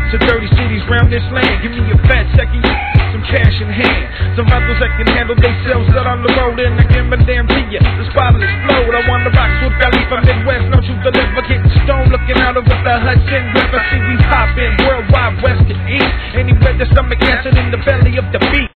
to dirty cities round this land. Give me a fat second, some cash in hand. Some rappers that can handle themselves out on the road, and I give a damn to you. The spot will explode. I want to rock with Khalifa Midwest, no truth deliver. Getting stoned, looking out over the Hudson River. See we hopping worldwide, west to east. Anywhere the stomach cancer in the belly of the beast.